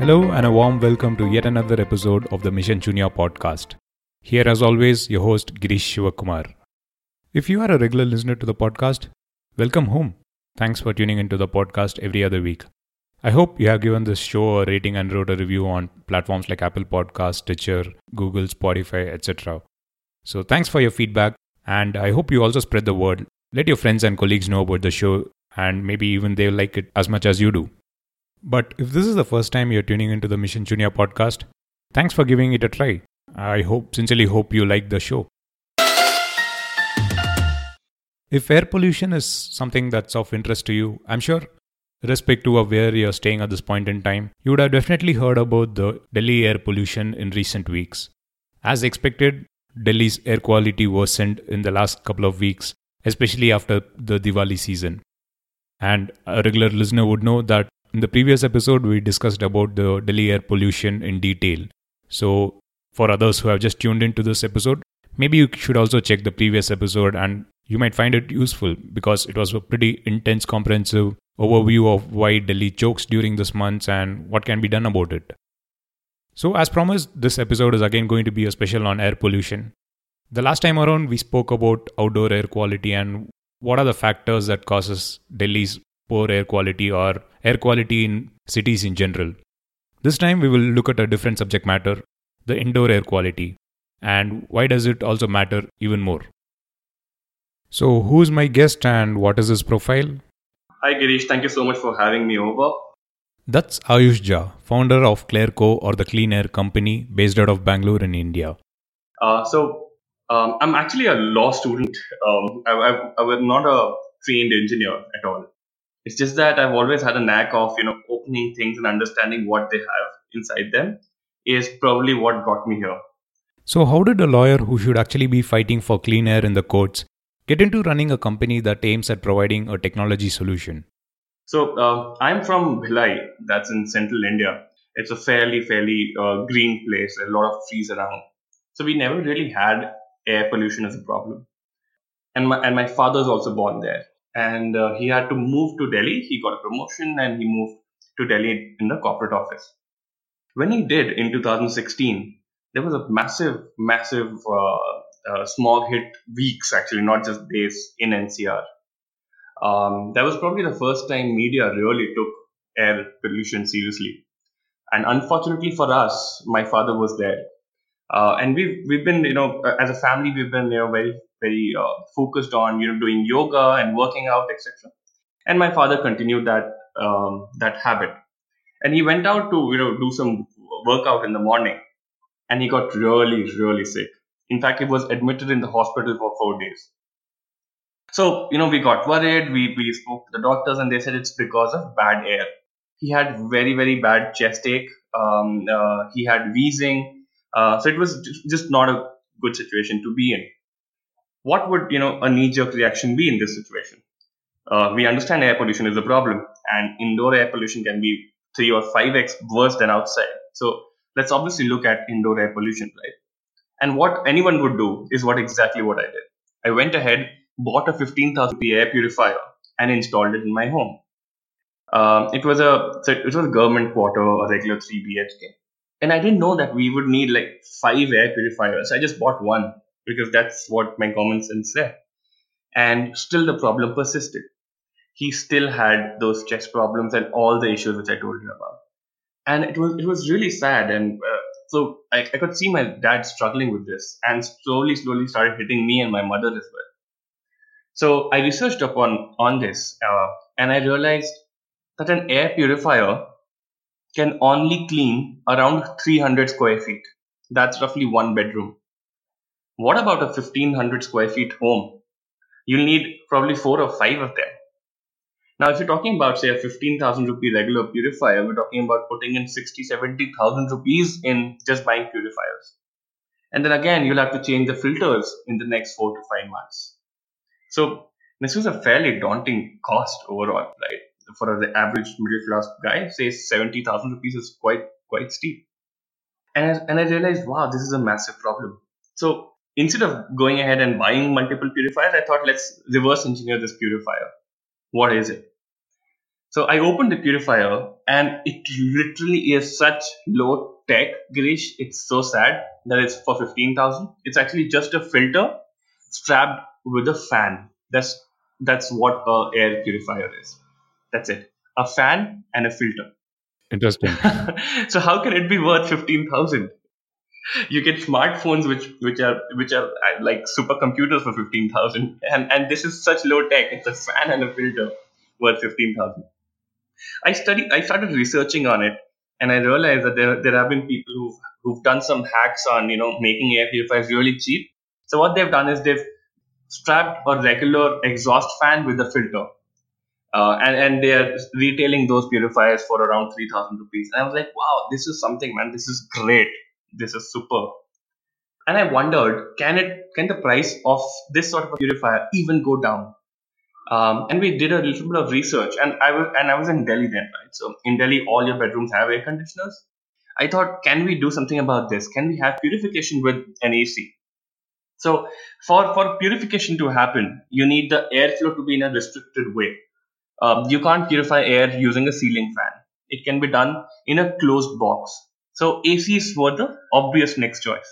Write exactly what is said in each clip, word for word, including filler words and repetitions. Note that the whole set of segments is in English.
Hello and a warm welcome to yet another episode of the Mission Junior podcast. Here as always, your host Girish Shivakumar. If you are a regular listener to the podcast, welcome home. Thanks for tuning into the podcast every other week. I hope you have given this show a rating and wrote a review on platforms like Apple Podcasts, Stitcher, Google, Spotify, et cetera. So thanks for your feedback, and I hope you also spread the word. Let your friends and colleagues know about the show, and maybe even they'll like it as much as you do. But if this is the first time you're tuning into the Mission Junior podcast, thanks for giving it a try. I hope, sincerely hope you like the show. If air pollution is something that's of interest to you, I'm sure, irrespective of where you're staying at this point in time, you would have definitely heard about the Delhi air pollution in recent weeks. As expected, Delhi's air quality worsened in the last couple of weeks, especially after the Diwali season. And a regular listener would know that in the previous episode, we discussed about the Delhi air pollution in detail. So, for others who have just tuned into this episode, maybe you should also check the previous episode and you might find it useful because it was a pretty intense, comprehensive overview of why Delhi chokes during this month and what can be done about it. So, as promised, this episode is again going to be a special on air pollution. The last time around, we spoke about outdoor air quality and what are the factors that causes Delhi's poor air quality or air quality in cities in general. This time we will look at a different subject matter, the indoor air quality, and why does it also matter even more. So who is my guest and what is his profile? Hi Girish, thank you so much for having me over. That's Ayush Jha, founder of Clairco or the Clean Air Company based out of Bangalore in India. Uh, so um, I'm actually a law student. Um, I, I, I was not a trained engineer at all. It's just that I've always had a knack of, you know, opening things and understanding what they have inside them is probably what got me here. So how did a lawyer who should actually be fighting for clean air in the courts get into running a company that aims at providing a technology solution? So uh, I'm from Bhilai, that's in central India. It's a fairly, fairly uh, green place, a lot of trees around. So we never really had air pollution as a problem. And my, and my father's also born there. And uh, he had to move to Delhi. He got a promotion and he moved to Delhi in the corporate office. When he did in two thousand sixteen, there was a massive, massive uh, uh, smog hit weeks, actually, not just days in N C R. Um, that was probably the first time media really took air pollution seriously. And unfortunately for us, my father was there. Uh, and we've we've been, you know, as a family, we've been, you know, very very uh, focused on, you know, doing yoga and working out, et cetera. And my father continued that um, that habit. And he went out to, you know, do some workout in the morning, and he got really really sick. In fact, he was admitted in the hospital for four days. So, you know, we got worried. We we spoke to the doctors, and they said it's because of bad air. He had very very bad chest ache. Um, uh, he had wheezing. Uh, so it was just not a good situation to be in. What would, you know, a knee-jerk reaction be in this situation? Uh, we understand air pollution is a problem, and indoor air pollution can be three or five x worse than outside. So let's obviously look at indoor air pollution, right? And what anyone would do is what exactly what I did. I went ahead, bought a fifteen thousand rupee air purifier, and installed it in my home. Um, it was a so it was a government quarter, a regular three B H K. And I didn't know that we would need like five air purifiers. I just bought one because that's what my common sense said. And still the problem persisted. He still had those chest problems and all the issues which I told you about. And it was it was really sad. And uh, so I, I could see my dad struggling with this and slowly, slowly started hitting me and my mother as well. So I researched upon on this uh, and I realized that an air purifier can only clean around three hundred square feet. That's roughly one bedroom. What about a fifteen hundred square feet home? You'll need probably four or five of them. Now, if you're talking about, say, a fifteen thousand rupee regular purifier, we're talking about putting in sixty, seventy thousand rupees in just buying purifiers. And then again, you'll have to change the filters in the next four to five months. So this was a fairly daunting cost overall, right? For the average middle class guy, say seventy thousand rupees is quite quite steep. And I, and I realized, wow, this is a massive problem. So instead of going ahead and buying multiple purifiers, I thought let's reverse engineer this purifier. What is it? So I opened the purifier, and it literally is such low tech, Girish. It's so sad that it's for fifteen thousand. It's actually just a filter strapped with a fan. That's that's what a air purifier is. That's it. A fan and a filter. Interesting. So how can it be worth fifteen thousand? You get smartphones which which are which are uh, like supercomputers for fifteen thousand, and and this is such low tech. It's a fan and a filter worth fifteen thousand. I studied, I started researching on it, and I realized that there there have been people who've who've done some hacks on you know making air purifiers really cheap. So what they've done is they've strapped a regular exhaust fan with a filter, uh, and and they are retailing those purifiers for around three thousand rupees. And I was like, wow, this is something, man. This is great. This is super. And I wondered, can it can the price of this sort of a purifier even go down? Um, and we did a little bit of research, and I was and I was in Delhi then, right? So in Delhi, all your bedrooms have air conditioners. I thought, can we do something about this? Can we have purification with an A C? So for for purification to happen, you need the airflow to be in a restricted way. Um, you can't purify air using a ceiling fan. It can be done in a closed box. So A Cs were the obvious next choice.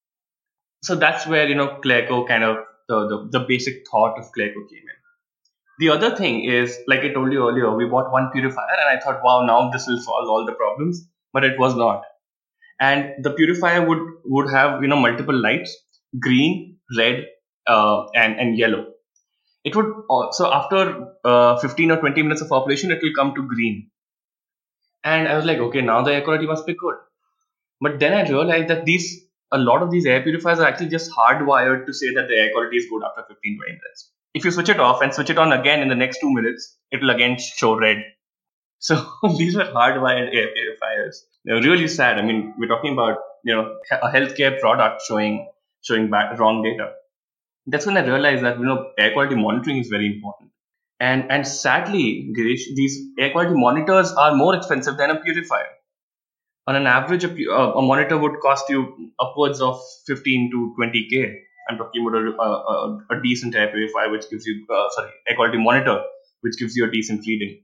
So that's where you know Clearco kind of the, the, the basic thought of Clearco came in. The other thing is, like I told you earlier, we bought one purifier and I thought, wow, now this will solve all the problems, but it was not. And the purifier would, would have, you know, multiple lights, green, red, uh, and, and yellow. It would, uh, so after uh, fifteen or twenty minutes of operation, it will come to green. And I was like, okay, now the air quality must be good. But then I realized that these, a lot of these air purifiers are actually just hardwired to say that the air quality is good after fifteen to twenty minutes. If you switch it off and switch it on again in the next two minutes, it will again show red. So these were hardwired air purifiers. They're really sad. I mean, we're talking about you know a healthcare product showing showing back wrong data. That's when I realized that you know air quality monitoring is very important. And and sadly, Girish, these air quality monitors are more expensive than a purifier. On an average, a, a monitor would cost you upwards of fifteen to twenty K. I'm talking about a, a, a decent air purifier, which gives you, uh, sorry, air quality monitor, which gives you a decent reading.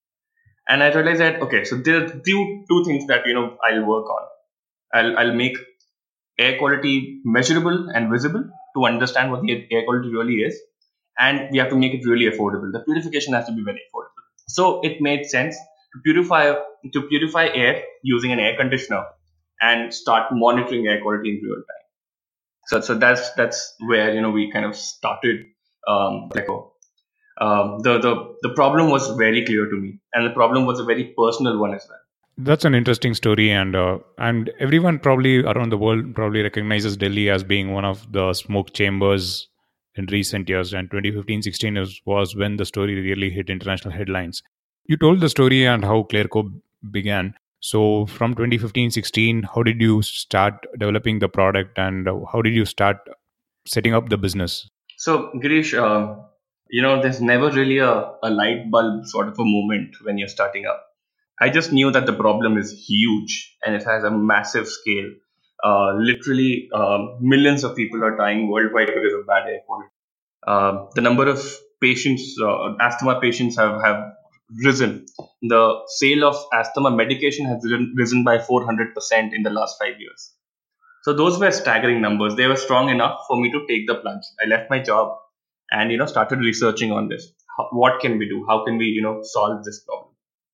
And I realized that, okay, so there are two, two things that, you know, I'll work on. I'll, I'll make air quality measurable and visible to understand what the air quality really is. And we have to make it really affordable. The purification has to be very affordable. So it made sense to purify, to purify air using an air conditioner and start monitoring air quality in real time. So, so that's that's where you know we kind of started um, Clearco. Um, the the the problem was very clear to me, and the problem was a very personal one as well. That's an interesting story, and uh, and everyone probably around the world probably recognizes Delhi as being one of the smoke chambers in recent years. And twenty fifteen sixteen was, was when the story really hit international headlines. You told the story and how Clearco began. So from twenty fifteen sixteen, how did you start developing the product, and how did you start setting up the business? So Girish, uh, you know, there's never really a, a light bulb sort of a moment when you're starting up. I just knew that the problem is huge and it has a massive scale. Uh, literally, um, millions of people are dying worldwide because of bad air quality. Uh, the number of patients, uh, asthma patients have, have risen. The sale of asthma medication has risen, risen by four hundred percent in the last five years. So those were staggering numbers. They were strong enough for me to take the plunge. I left my job and, you know, started researching on this. How, what can we do? How can we, you know, solve this problem?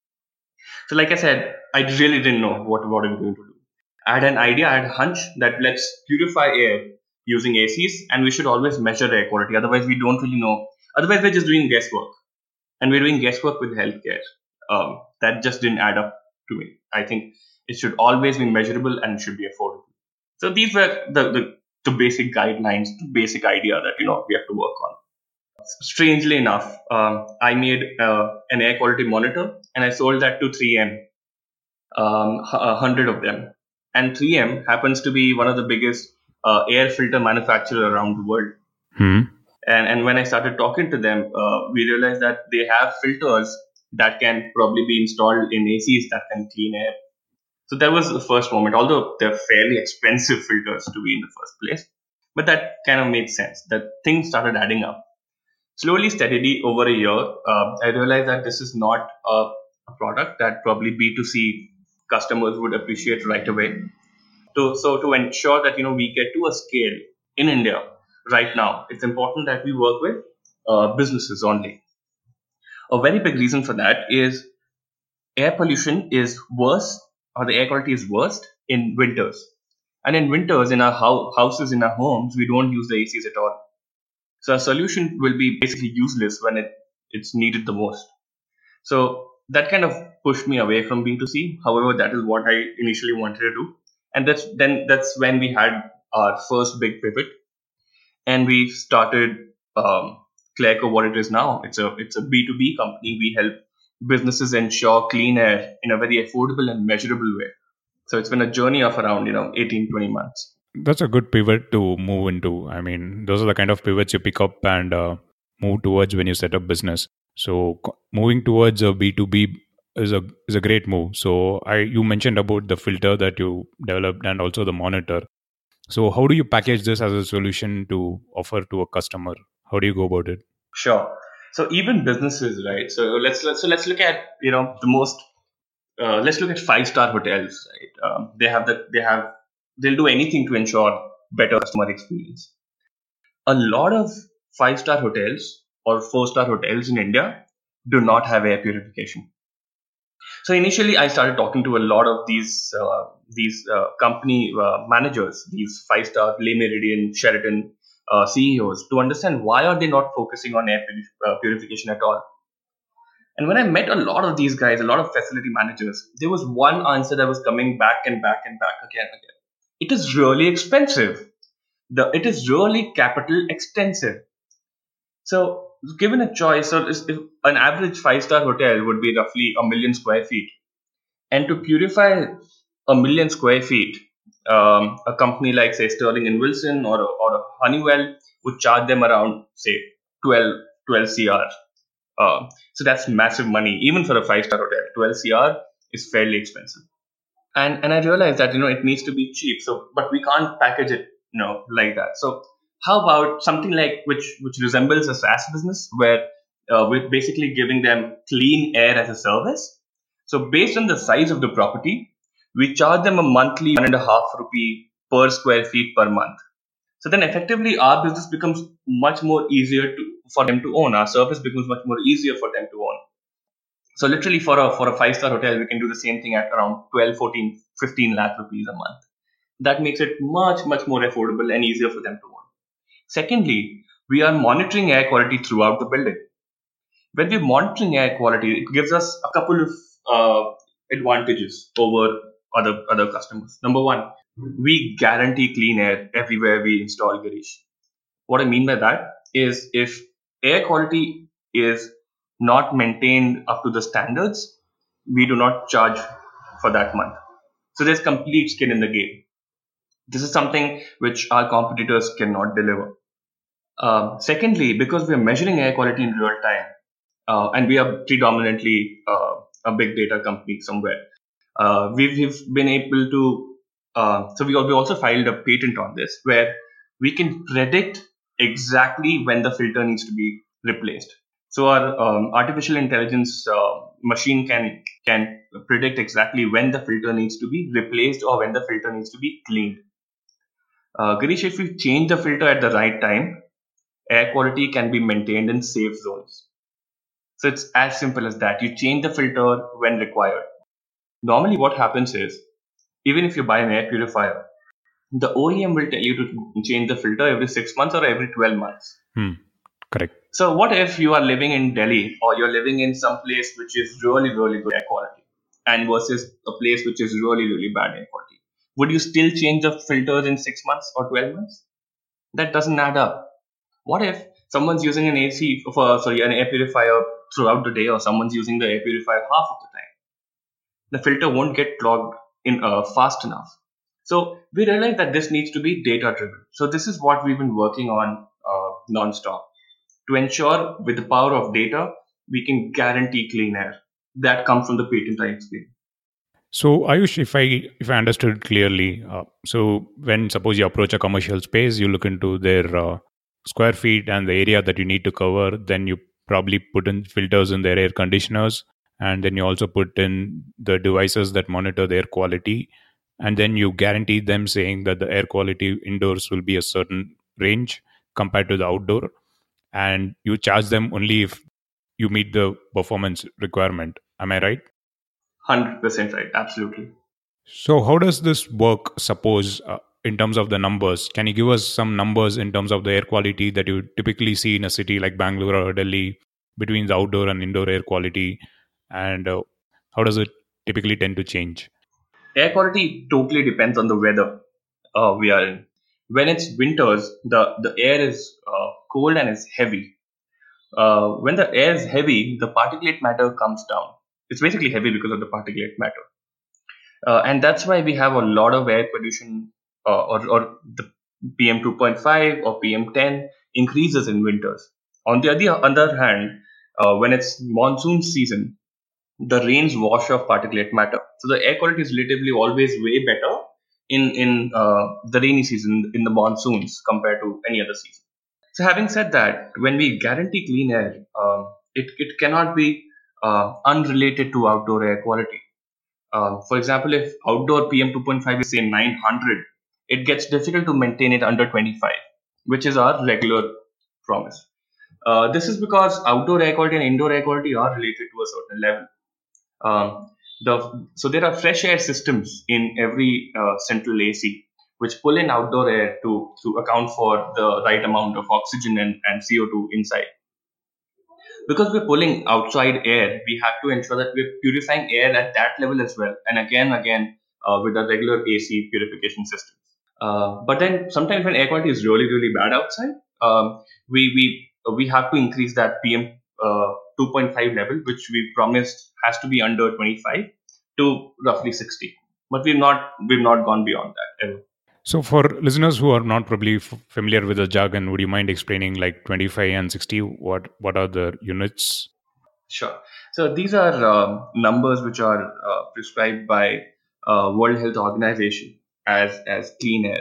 So like I said, I really didn't know what, what I'm going to do. I had an idea, I had a hunch that let's purify air using A Cs, and we should always measure air quality. Otherwise, we don't really know. Otherwise, we're just doing guesswork. And we're doing guesswork with healthcare. Um, that just didn't add up to me. I think it should always be measurable and it should be affordable. So these were the, the, the basic guidelines, the basic idea that, you know, we have to work on. Strangely enough, um, I made uh, an air quality monitor and I sold that to three M, um, a hundred of them. And three M happens to be one of the biggest uh, air filter manufacturer around the world. Hmm. And, and when I started talking to them, uh, we realized that they have filters that can probably be installed in A Cs that can clean air. So that was the first moment, although they're fairly expensive filters to be in the first place. But that kind of made sense. That things started adding up. Slowly, steadily, over a year, uh, I realized that this is not a, a product that probably B two C customers would appreciate right away. To, so to ensure that you know we get to a scale in India right now, it's important that we work with uh, businesses only. A very big reason for that is air pollution is worse, or the air quality is worst in winters. And in winters, in our hou- houses, in our homes, we don't use the A Cs at all. So a solution will be basically useless when it, it's needed the most. So that kind of pushed me away from B two C. However, that is what I initially wanted to do. And that's then that's when we had our first big pivot, and we started um, Clearco what it is now. It's a it's a B two B company. We help businesses ensure clean air in a very affordable and measurable way. So it's been a journey of around you know eighteen, twenty months. That's a good pivot to move into. I mean, those are the kind of pivots you pick up and uh, move towards when you set up business. So co- moving towards a B two B is a is a great move. So I you mentioned about the filter that you developed and also the monitor. So how do you package this as a solution to offer to a customer? How do you go about it? Sure. So even businesses, right? So let's let's so let's look at you know the most uh, let's look at five star hotels, right? Um, they have the they have they'll do anything to ensure better customer experience. A lot of five star hotels or four star hotels in India do not have air purification. So initially, I started talking to a lot of these uh, these uh, company uh, managers, these five star Le Méridien, Sheraton uh, C E Os, to understand why are they not focusing on air puri- uh, purification at all. And when I met a lot of these guys, a lot of facility managers, there was one answer that was coming back and back and back again and again. It is really expensive. The it is really capital extensive. So given a choice, so if if an average five star hotel would be roughly a million square feet, and to purify a million square feet, um, a company like say Sterling and Wilson or a, or a Honeywell would charge them around say twelve, twelve cr. Uh, so that's massive money, even for a five star hotel. twelve cr is fairly expensive, and and I realized that you know it needs to be cheap. So, but we can't package it you know like that. So, how about something like which which resembles a SaaS business where uh, we're basically giving them clean air as a service. So, based on the size of the property, we charge them a monthly one and a half rupee per square feet per month. So then effectively our business becomes much more easier to for them to own. Our service becomes much more easier for them to own. So literally for a for a five star hotel, we can do the same thing at around twelve, fourteen, fifteen lakh rupees a month. That makes it much, much more affordable and easier for them to own. Secondly, we are monitoring air quality throughout the building. When we're monitoring air quality, it gives us a couple of uh, advantages over other other customers. Number one, we guarantee clean air everywhere we install Girish. What I mean by that is if air quality is not maintained up to the standards, we do not charge for that month. So there's complete skin in the game. This is something which our competitors cannot deliver. Um, secondly, because we are measuring air quality in real time, uh, and we are predominantly uh, a big data company somewhere, uh, we've, we've been able to. Uh, so we, al- we also filed a patent on this where we can predict exactly when the filter needs to be replaced. So our um, artificial intelligence uh, machine can can predict exactly when the filter needs to be replaced or when the filter needs to be cleaned. Uh, Girish, if we change the filter at the right time, air quality can be maintained in safe zones. So it's as simple as that. You change the filter when required. Normally, what happens is, even if you buy an air purifier, the O E M will tell you to change the filter every six months or every twelve months. Hmm. Correct. So, what if you are living in Delhi or you're living in some place which is really, really good air quality and versus a place which is really, really bad air quality? Would you still change the filters in six months or twelve months? That doesn't add up. What if someone's using an A C for sorry an air purifier throughout the day, or someone's using the air purifier half of the time? The filter won't get clogged in uh, fast enough. So we realized that this needs to be data driven. So this is what we've been working on uh, non-stop to ensure with the power of data we can guarantee clean air. That comes from the patent I explained. So Ayush, if I if I understood clearly, uh, so when suppose you approach a commercial space, you look into their uh, square feet and the area that you need to cover, then you probably put in filters in their air conditioners, and then you also put in the devices that monitor the air quality, and then you guarantee them saying that the air quality indoors will be a certain range compared to the outdoor, and you charge them only if you meet the performance requirement. Am I right? one hundred percent right. Absolutely. So, how does this work? Suppose, uh, in terms of the numbers, can you give us some numbers in terms of the air quality that you typically see in a city like Bangalore or Delhi between the outdoor and indoor air quality, and uh, how does it typically tend to change? Air quality totally depends on the weather uh, we are in. When it's winters, the, the air is uh, cold and is heavy. Uh, when the air is heavy, the particulate matter comes down. It's basically heavy because of the particulate matter. Uh, and that's why we have a lot of air pollution, uh, or, or the P M two point five or P M ten increases in winters. On the other, other hand, uh, when it's monsoon season, the rains wash off particulate matter. So the air quality is relatively always way better in, in uh, the rainy season, in the monsoons, compared to any other season. So having said that, when we guarantee clean air, uh, it, it cannot be uh, unrelated to outdoor air quality. Uh, for example, if outdoor P M two point five is say nine hundred, it gets difficult to maintain it under twenty-five, which is our regular promise. Uh, this is because outdoor air quality and indoor air quality are related to a certain level. Um, the, so there are fresh air systems in every uh, central A C, which pull in outdoor air to, to account for the right amount of oxygen and, and C O two inside. Because we're pulling outside air, we have to ensure that we're purifying air at that level as well, and again, again uh, with a regular A C purification system. Uh, but then sometimes when air quality is really, really bad outside, um, we we we have to increase that P M uh, two point five level, which we promised has to be under twenty-five, to roughly sixty. But we've not we've not gone beyond that ever. So, for listeners who are not probably f- familiar with the jargon, would you mind explaining like twenty-five and sixty? What what are the units? Sure. So these are um, numbers which are uh, prescribed by uh, World Health Organization as as clean air,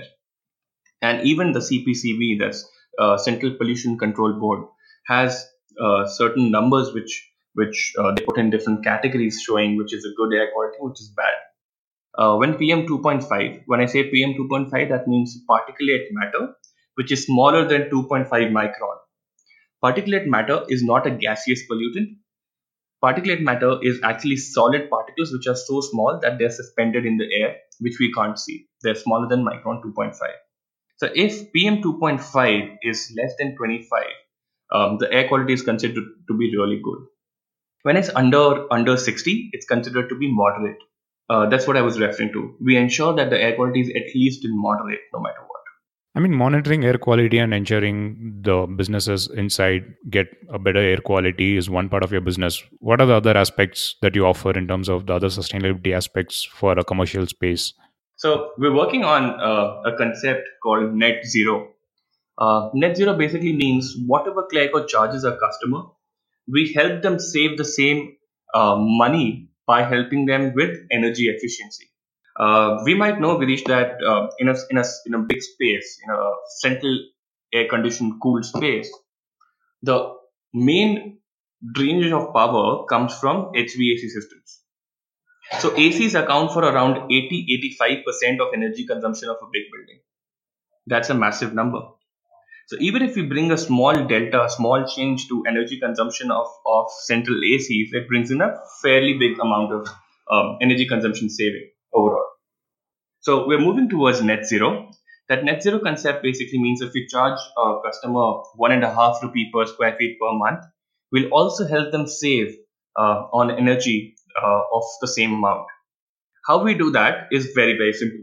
and even the C P C B, that's uh, Central Pollution Control Board, has uh, certain numbers which which uh, they put in different categories, showing which is a good air quality, which is bad. Uh, when P M two point five, when I say P M two point five, that means particulate matter, which is smaller than two point five micron. Particulate matter is not a gaseous pollutant. Particulate matter is actually solid particles which are so small that they're suspended in the air, which we can't see. They're smaller than micron two point five. So if P M two point five is less than twenty-five, um, the air quality is considered to be really good. When it's under under sixty, it's considered to be moderate. Uh, that's what I was referring to. We ensure that the air quality is at least in moderate, no matter what. I mean, monitoring air quality and ensuring the businesses inside get a better air quality is one part of your business. What are the other aspects that you offer in terms of the other sustainability aspects for a commercial space? So we're working on uh, a concept called net zero. Uh, net zero basically means whatever Clearco charges a customer, we help them save the same uh, money by helping them with energy efficiency. Uh, we might know, Virish, that uh, in a in a in a big space, in a central air conditioned cool space, the main drainage of power comes from H V A C systems. So A Cs account for around eighty to eighty-five percent of energy consumption of a big building. That's a massive number. So even if we bring a small delta, a small change to energy consumption of, of central A Cs, it brings in a fairly big amount of um, energy consumption saving overall. So we're moving towards net zero. That net zero concept basically means if we charge a customer one and a half rupee per square feet per month, we'll also help them save uh, on energy uh, of the same amount. How we do that is very, very simple.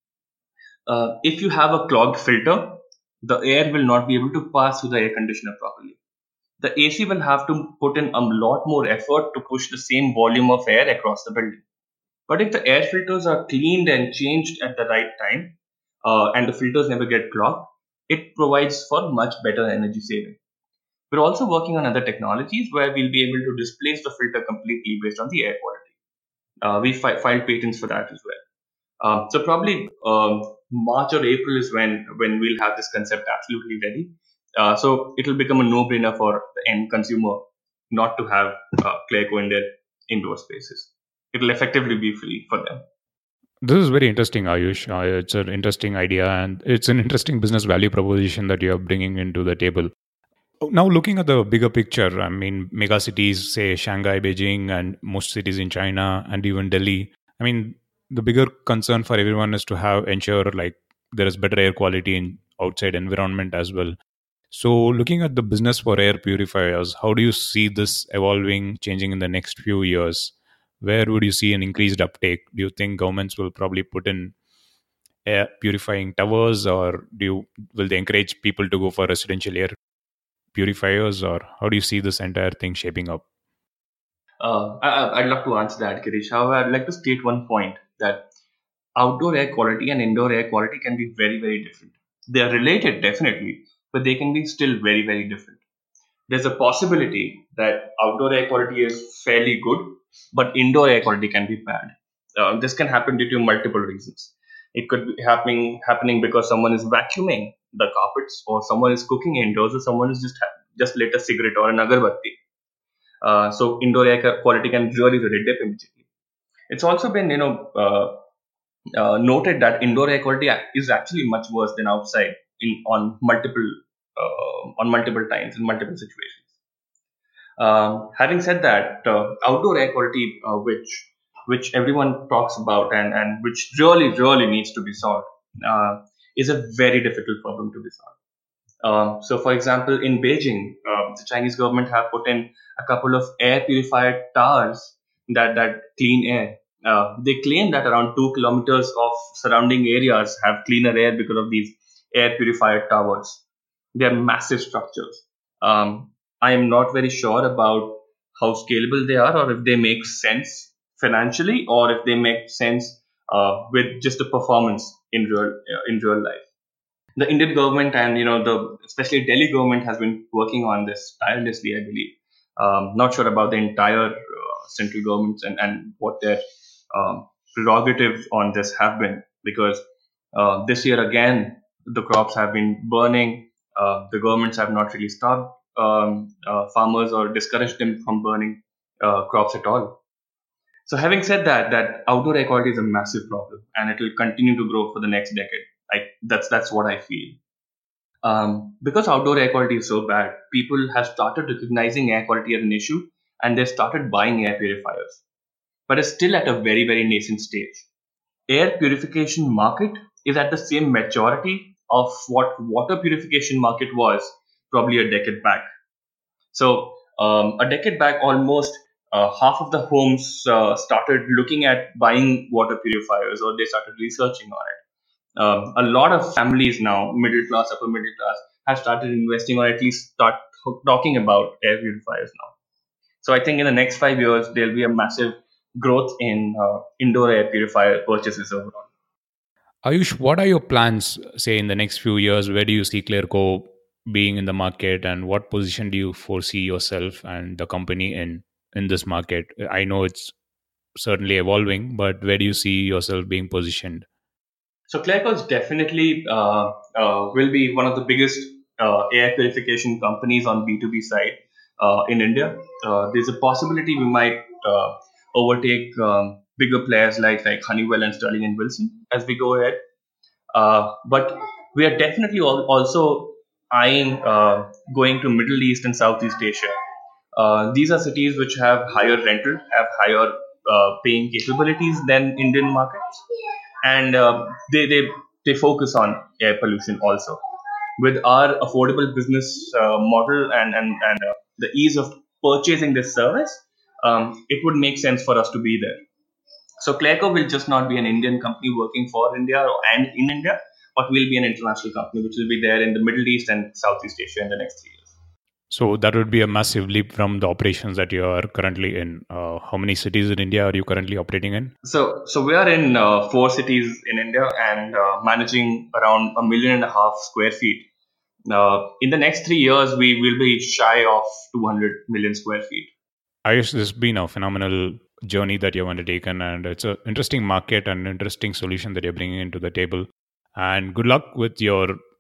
Uh, if you have a clogged filter, the air will not be able to pass through the air conditioner properly. The A C will have to put in a lot more effort to push the same volume of air across the building. But if the air filters are cleaned and changed at the right time, uh, and the filters never get clogged, it provides for much better energy saving. We're also working on other technologies where we'll be able to displace the filter completely based on the air quality. Uh, we fi- filed patents for that as well. Um, so probably um, March or April is when when we'll have this concept absolutely ready. Uh, so it will become a no-brainer for the end consumer not to have uh, Clearco in their indoor spaces. It will effectively be free for them. This is very interesting, Ayush. Uh, it's an interesting idea and it's an interesting business value proposition that you're bringing into the table. Now, looking at the bigger picture, I mean, mega cities, say Shanghai, Beijing, and most cities in China, and even Delhi. I mean, the bigger concern for everyone is to have ensure like there is better air quality in outside environment as well. So, looking at the business for air purifiers, how do you see this evolving, changing in the next few years? Where would you see an increased uptake? Do you think governments will probably put in air purifying towers, or do you will they encourage people to go for residential air purifiers, or how do you see this entire thing shaping up? Uh, I, I- I'd love to answer that, Girish. However, I'd like to state one point that outdoor air quality and indoor air quality can be very, very different. They are related, definitely, but they can be still very, very different. There's a possibility that outdoor air quality is fairly good, but indoor air quality can be bad. Uh, this can happen due to multiple reasons. It could be happening happening because someone is vacuuming the carpets, or someone is cooking indoors, or someone is just ha- just lit a cigarette or an agarbatti. Uh, so indoor air quality can really, really dip immediately. It's also been, you know, uh, uh, noted that indoor air quality ac- is actually much worse than outside in on multiple uh, on multiple times in multiple situations. Um, having said that, uh, outdoor air quality, uh, which which everyone talks about and, and which really really needs to be solved, uh, is a very difficult problem to be solved. Um, so, for example, in Beijing, uh, the Chinese government have put in a couple of air purified towers that that clean air. Uh, they claim that around two kilometers of surrounding areas have cleaner air because of these air purified towers. They are massive structures. Um, I am not very sure about how scalable they are, or if they make sense financially, or if they make sense uh, with just the performance in real uh, in real life. The Indian government and, you know, the especially Delhi government has been working on this tirelessly, I believe. Um, not sure about the entire uh, central governments and, and what their um, prerogatives on this have been, because uh, this year again the crops have been burning. Uh, the governments have not really stopped um, uh, farmers or discouraged them from burning uh, crops at all. So, having said that, that outdoor air quality is a massive problem, and it will continue to grow for the next decade. I, that's that's what I feel. Um, because outdoor air quality is so bad, people have started recognizing air quality as an issue, and they started buying air purifiers. But it's still at a very very nascent stage. Air purification market is at the same maturity of what water purification market was probably a decade back. So um, a decade back, almost uh, half of the homes uh, started looking at buying water purifiers, or they started researching on it. Um, a lot of families now, middle class, upper middle class, have started investing, or at least start talking about air purifiers now. So I think in the next five years there'll be a massive growth in uh, indoor air purifier purchases overall. Ayush, what are your plans, say, in the next few years? Where do you see Clearco being in the market, and what position do you foresee yourself and the company in in this market? I know it's certainly evolving, but where do you see yourself being positioned? So Clearco is definitely uh, uh, will be one of the biggest uh, air purification companies on B two B side uh, in India. Uh, there's a possibility we might uh, overtake um, bigger players like like Honeywell and Sterling and Wilson as we go ahead. Uh, but we are definitely al- also eyeing uh, going to Middle East and Southeast Asia. Uh, these are cities which have higher rental, have higher uh, paying capabilities than Indian markets, and uh, they, they they focus on air pollution also. With our affordable business uh, model and and and uh, the ease of purchasing this service, um, it would make sense for us to be there. So Clearco will just not be an Indian company working for India or, and in India, but will be an international company which will be there in the Middle East and Southeast Asia in the next three years. So that would be a massive leap from the operations that you are currently in. Uh, how many cities in India are you currently operating in? So, so we are in uh, four cities in India and uh, managing around a million and a half square feet. Uh, in the next three years, we will be shy of two hundred million square feet. I guess this has been a phenomenal journey that you've undertaken, and it's an interesting market and interesting solution that you're bringing into the table. And good luck with your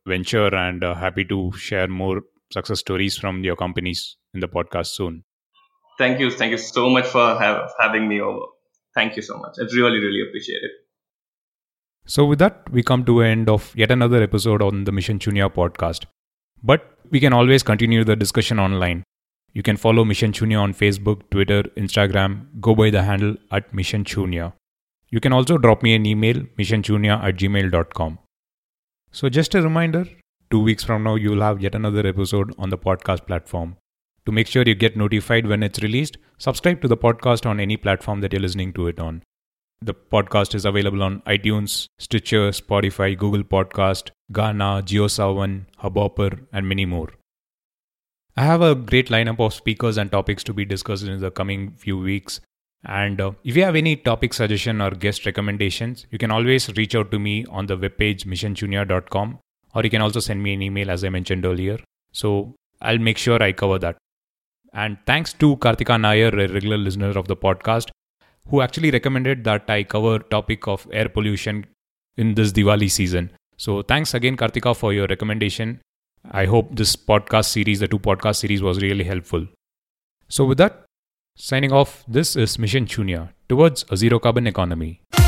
venture and uh, happy to share more success stories from your companies in the podcast soon. Thank you. Thank you so much for have, having me over. Thank you so much. I really, really appreciate it. So with that, we come to an end of yet another episode on the Mission Shunya podcast. But we can always continue the discussion online. You can follow Mission Shunya on Facebook, Twitter, Instagram. Go by the handle at Mission Shunya. You can also drop me an email, mission shunya at gmail dot com. So just a reminder, two weeks from now, you will have yet another episode on the podcast platform. To make sure you get notified when it's released, subscribe to the podcast on any platform that you're listening to it on. The podcast is available on iTunes, Stitcher, Spotify, Google Podcast, Gaana, JioSaavn, Hubhopper, and many more. I have a great lineup of speakers and topics to be discussed in the coming few weeks. And uh, if you have any topic suggestion or guest recommendations, you can always reach out to me on the webpage mission shunya dot com, or you can also send me an email as I mentioned earlier. So I'll make sure I cover that. And thanks to Kartika Nair, a regular listener of the podcast, who actually recommended that I cover topic of air pollution in this Diwali season. So thanks again, Kartika, for your recommendation. I hope this podcast series, the two podcast series, was really helpful. So with that, signing off, this is Mission Shunya towards a zero carbon economy.